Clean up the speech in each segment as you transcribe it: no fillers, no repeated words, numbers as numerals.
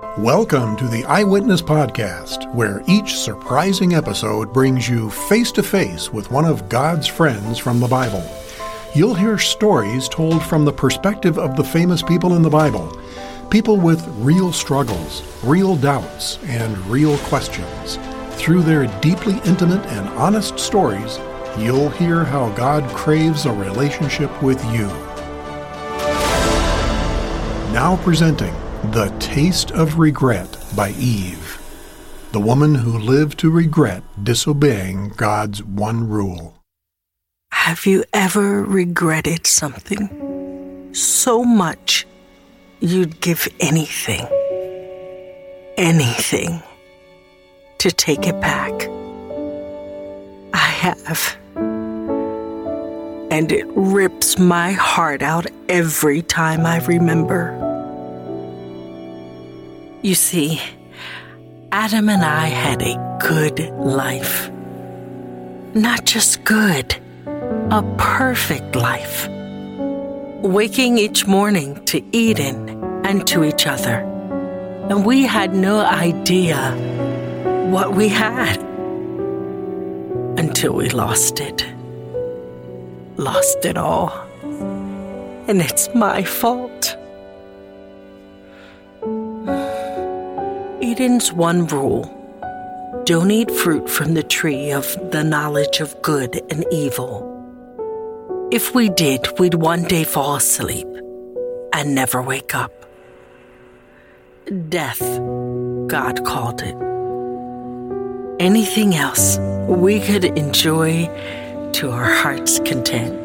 Welcome to the Eyewitness Podcast, where each surprising episode brings you face-to-face with one of God's friends from the Bible. You'll hear stories told from the perspective of the famous people in the Bible, people with real struggles, real doubts, and real questions. Through their deeply intimate and honest stories, you'll hear how God craves a relationship with you. Now presenting The Taste of Regret by Eve, the woman who lived to regret disobeying God's one rule. Have you ever regretted something so much you'd give anything to take it back? I have. And it rips my heart out every time I remember. You see, Adam and I had a good life. Not just good, a perfect life. Waking each morning to Eden and to each other. And we had no idea what we had until we lost it. Lost it all. And it's my fault. Eden's one rule: don't eat fruit from the tree of the knowledge of good and evil. If we did, we'd one day fall asleep and never wake up. Death, God called it. Anything else we could enjoy to our heart's content.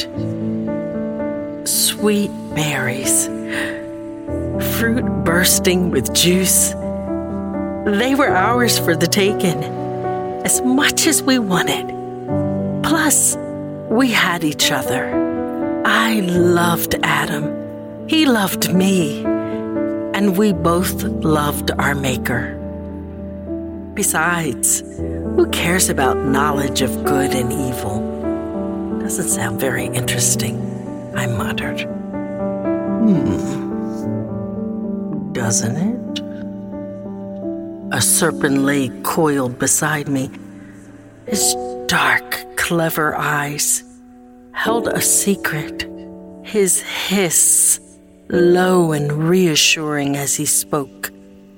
Sweet berries, fruit bursting with juice. They were ours for the taking, as much as we wanted. Plus, we had each other. I loved Adam. He loved me. And we both loved our Maker. Besides, who cares about knowledge of good and evil? Doesn't sound very interesting, I muttered. Doesn't it? A serpent lay coiled beside me. His dark, clever eyes held a secret. His hiss, low and reassuring as he spoke.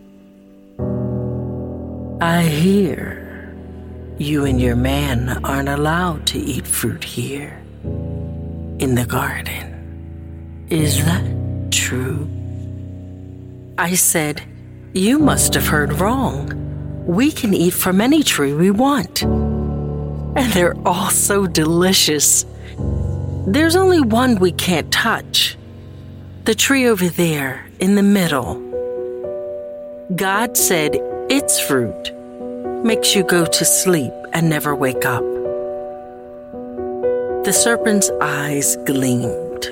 I hear you and your man aren't allowed to eat fruit here in the garden. Is that true? I said, you must have heard wrong. We can eat from any tree we want. And they're all so delicious. There's only one we can't touch. The tree over there in the middle. God said its fruit makes you go to sleep and never wake up. The serpent's eyes gleamed.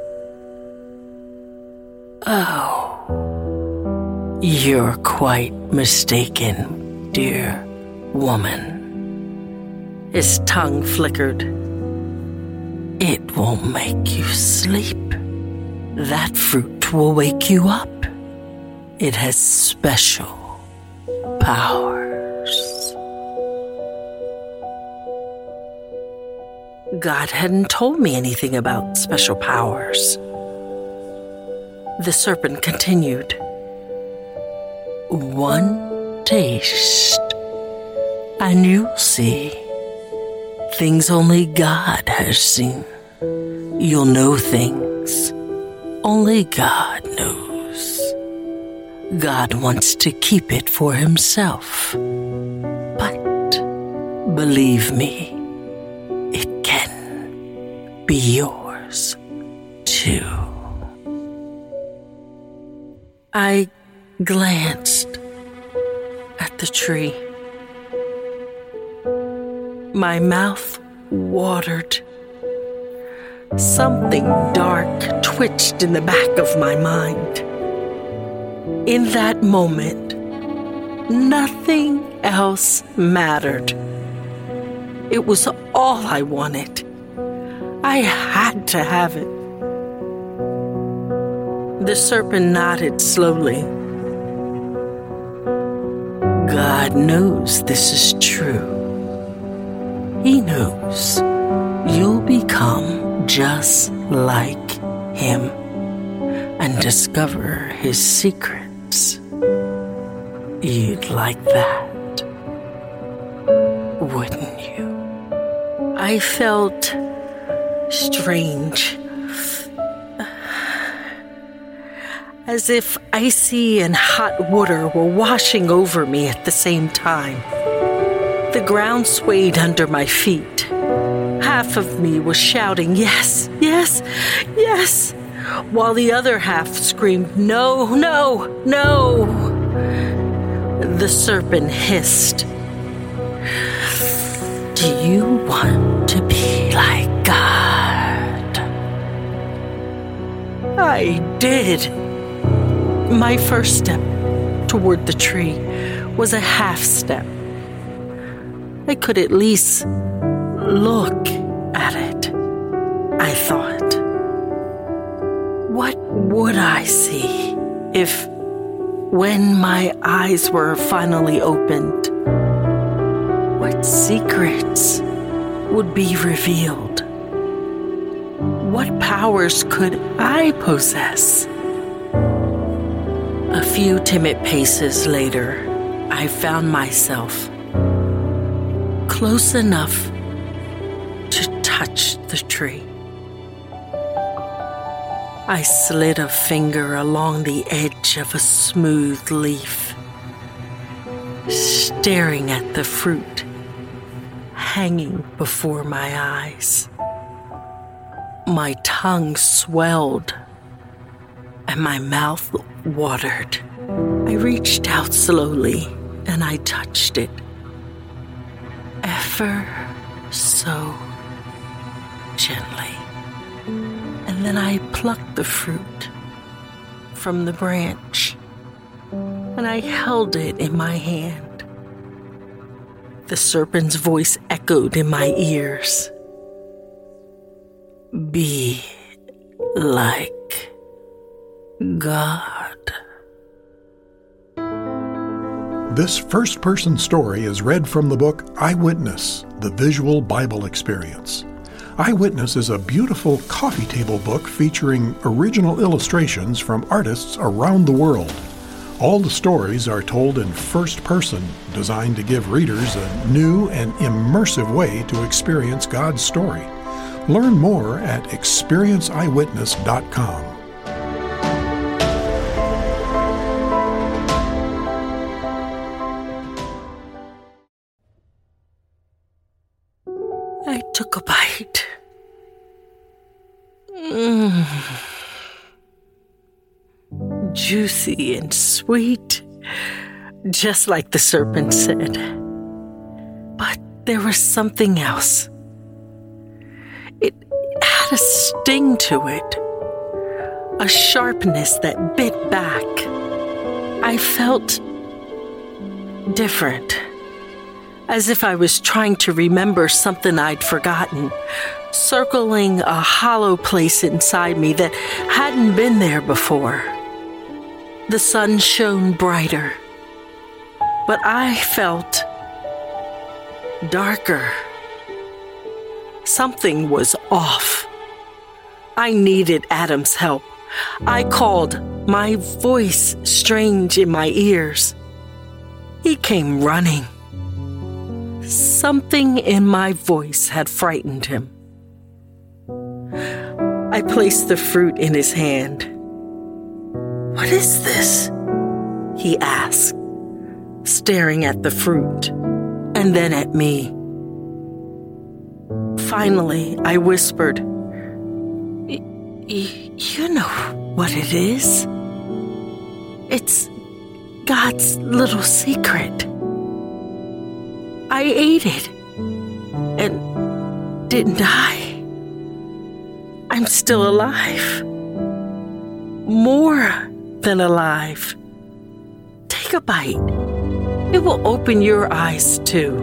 Oh. You're quite mistaken, dear woman. His tongue flickered. It won't make you sleep. That fruit will wake you up. It has special powers. God hadn't told me anything about special powers. The serpent continued. One taste, and you'll see things only God has seen. You'll know things only God knows. God wants to keep it for himself. But believe me, it can be yours too. I glanced at the tree. My mouth watered. Something dark twitched in the back of my mind. In that moment, nothing else mattered. It was all I wanted. I had to have it. The serpent nodded slowly. God knows this is true. He knows you'll become just like him and discover his secrets. You'd like that, wouldn't you? I felt strange, as if icy and hot water were washing over me at the same time. The ground swayed under my feet. Half of me was shouting, "Yes, yes, yes," while the other half screamed, "No, no, no." The serpent hissed, "Do you want to be like God?" I did. My first step toward the tree was a half step. I could at least look at it, I thought. What would I see if, when my eyes were finally opened, what secrets would be revealed? What powers could I possess? A few timid paces later, I found myself close enough to touch the tree. I slid a finger along the edge of a smooth leaf, staring at the fruit hanging before my eyes. My tongue swelled and my mouth watered. I reached out slowly and I touched it, ever so gently. And then I plucked the fruit from the branch and I held it in my hand. The serpent's voice echoed in my ears. Be like God. This first-person story is read from the book Eyewitness, the Visual Bible Experience. Eyewitness is a beautiful coffee table book featuring original illustrations from artists around the world. All the stories are told in first person, designed to give readers a new and immersive way to experience God's story. Learn more at experienceeyewitness.com. I took a bite. Juicy and sweet, just like the serpent said. But there was something else. It had a sting to it, a sharpness that bit back. I felt different, as if I was trying to remember something I'd forgotten, circling a hollow place inside me that hadn't been there before. The sun shone brighter, but I felt darker. Something was off. I needed Adam's help. I called, my voice strange in my ears. He came running. Something in my voice had frightened him. I placed the fruit in his hand. "What is this?" he asked, staring at the fruit and then at me. Finally, I whispered, You know what it is. It's God's little secret. I ate it and didn't die. I'm still alive. More than alive. Take a bite. It will open your eyes too.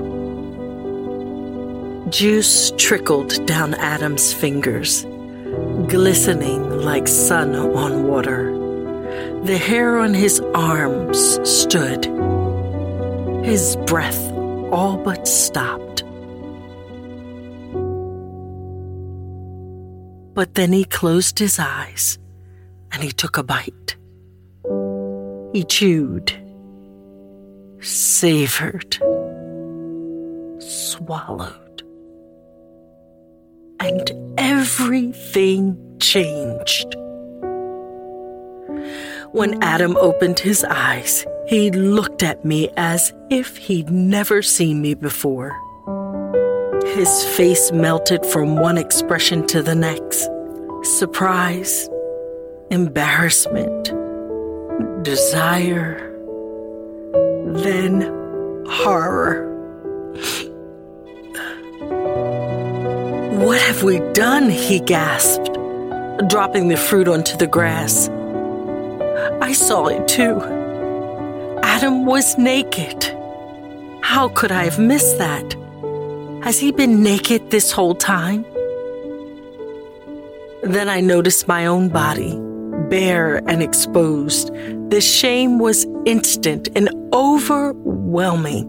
Juice trickled down Adam's fingers, glistening like sun on water. The hair on his arms stood. His breath all but stopped. But then he closed his eyes and he took a bite. He chewed, savored, swallowed, and everything changed. When Adam opened his eyes, he looked at me as if he'd never seen me before. His face melted from one expression to the next. Surprise, embarrassment, desire, then horror. "What have we done?" he gasped, dropping the fruit onto the grass. I saw it too. Adam was naked. How could I have missed that? Has he been naked this whole time? Then I noticed my own body, bare and exposed. The shame was instant and overwhelming.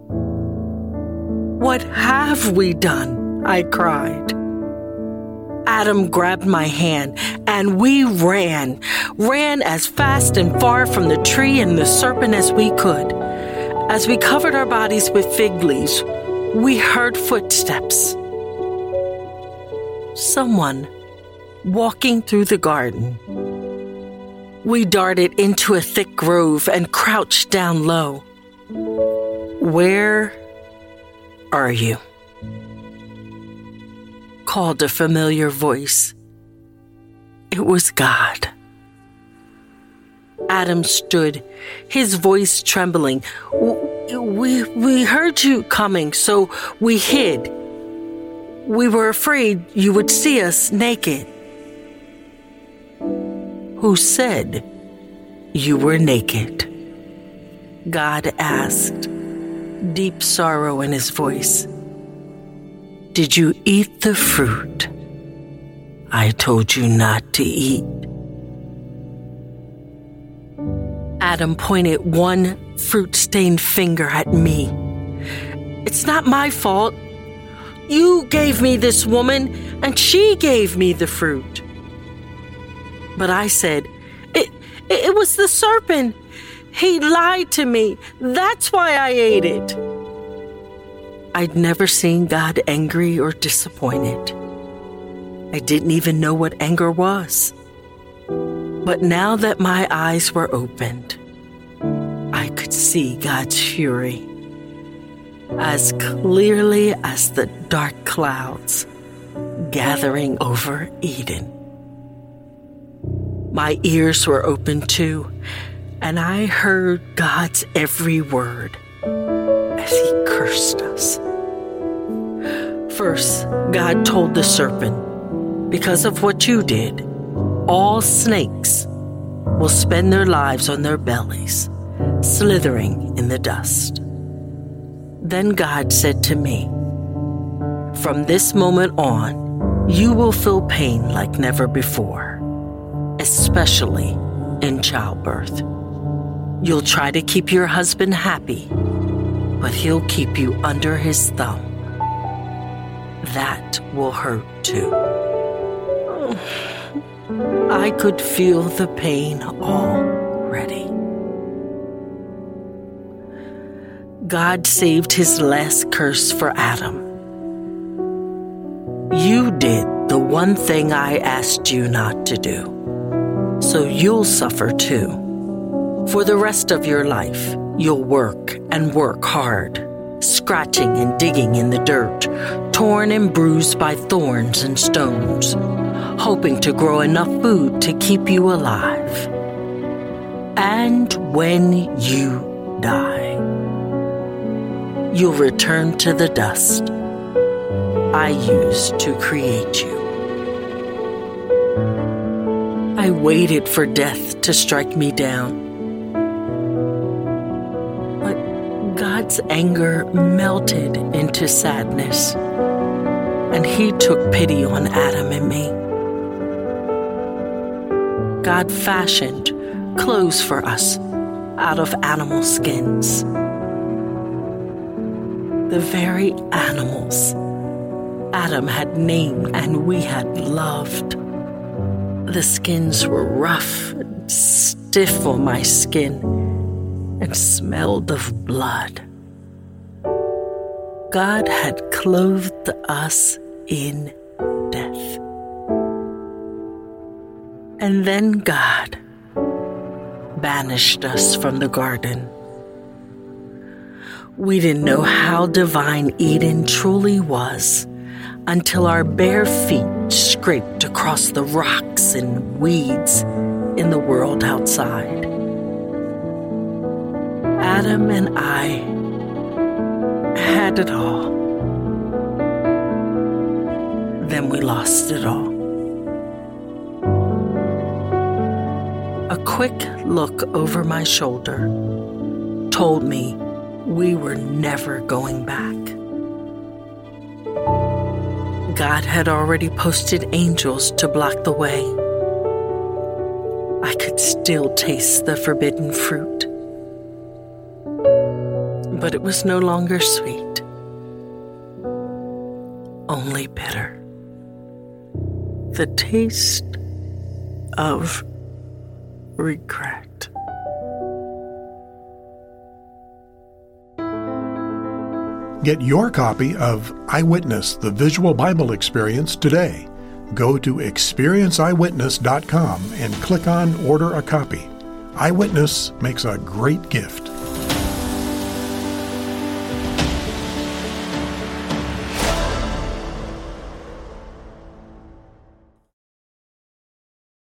"What have we done?" I cried. Adam grabbed my hand and we ran as fast and far from the tree and the serpent as we could. As we covered our bodies with fig leaves, we heard footsteps. Someone walking through the garden. We darted into a thick grove and crouched down low. "Where are you?" called a familiar voice. It was God. Adam stood, his voice trembling. We heard you coming, so we hid. We were afraid you would see us naked." "Who said you were naked?" God asked, deep sorrow in his voice. "Did you eat the fruit I told you not to eat?" Adam pointed one fruit-stained finger at me. "It's not my fault. You gave me this woman, and she gave me the fruit." But I said, It was the serpent. He lied to me. That's why I ate it." I'd never seen God angry or disappointed. I didn't even know what anger was. But now that my eyes were opened, I could see God's fury as clearly as the dark clouds gathering over Eden. My ears were open too, and I heard God's every word as he cursed us. First, God told the serpent, "Because of what you did, all snakes will spend their lives on their bellies, slithering in the dust." Then God said to me, "From this moment on, you will feel pain like never before, especially in childbirth. You'll try to keep your husband happy, but he'll keep you under his thumb. That will hurt too." I could feel the pain already. God saved his last curse for Adam. "You did the one thing I asked you not to do, so you'll suffer too. For the rest of your life, you'll work and work hard, scratching and digging in the dirt, torn and bruised by thorns and stones, hoping to grow enough food to keep you alive. And when you die, you'll return to the dust I used to create you." I waited for death to strike me down. But God's anger melted into sadness, and he took pity on Adam and me. God fashioned clothes for us out of animal skins. the very animals Adam had named and we had loved. The skins were rough and stiff on my skin and smelled of blood. God had clothed us in death. And then God banished us from the garden. We didn't know how divine Eden truly was until our bare feet scraped across the rocks and weeds in the world outside. Adam and I had it all. Then we lost it all. A quick look over my shoulder told me we were never going back. God had already posted angels to block the way. I could still taste the forbidden fruit, but it was no longer sweet, only bitter. The taste of regret. Get your copy of Eyewitness, the Visual Bible Experience today. Go to experienceeyewitness.com and click on Order a Copy. Eyewitness makes a great gift.